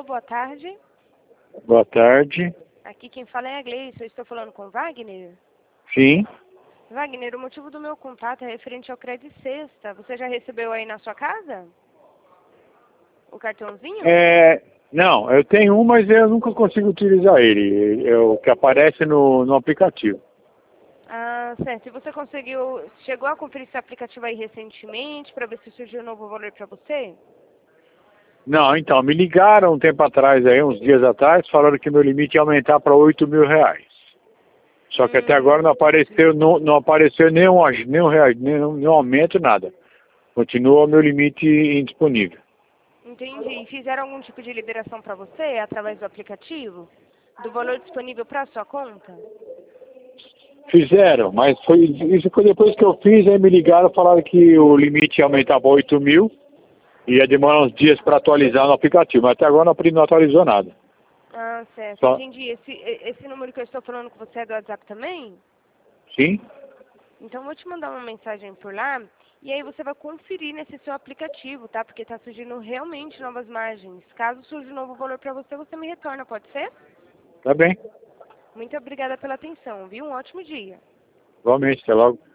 boa tarde. Boa tarde. Aqui quem fala é a Gleice, eu estou falando com o Wagner. Sim. Wagner, o motivo do meu contato é referente ao Crédito Sexta. Você já recebeu aí na sua casa? O cartãozinho? Não, eu tenho um, mas eu nunca consigo utilizar ele. É o que aparece no aplicativo. Ah, certo. E você chegou a conferir esse aplicativo aí recentemente para ver se surgiu um novo valor para você? Não, então, me ligaram um tempo atrás, aí, uns dias atrás, falando que meu limite ia aumentar para R$ 8.000. Só que até agora não apareceu, não apareceu nenhum aumento, nada. Continua o meu limite indisponível. Entendi. E fizeram algum tipo de liberação para você através do aplicativo? Do valor disponível para a sua conta? Fizeram, mas isso foi depois que eu fiz, aí me ligaram, falaram que o limite ia aumentar para 8.000, e ia demorar uns dias para atualizar no aplicativo, mas até agora não atualizou nada. Ah, certo. Só... Entendi. Esse número que eu estou falando com você é do WhatsApp também? Sim? Então eu vou te mandar uma mensagem por lá e aí você vai conferir nesse seu aplicativo, tá? Porque tá surgindo realmente novas margens. Caso surja um novo valor para você, você me retorna, pode ser? Tá bem. Muito obrigada pela atenção, viu? Um ótimo dia. Igualmente, até logo.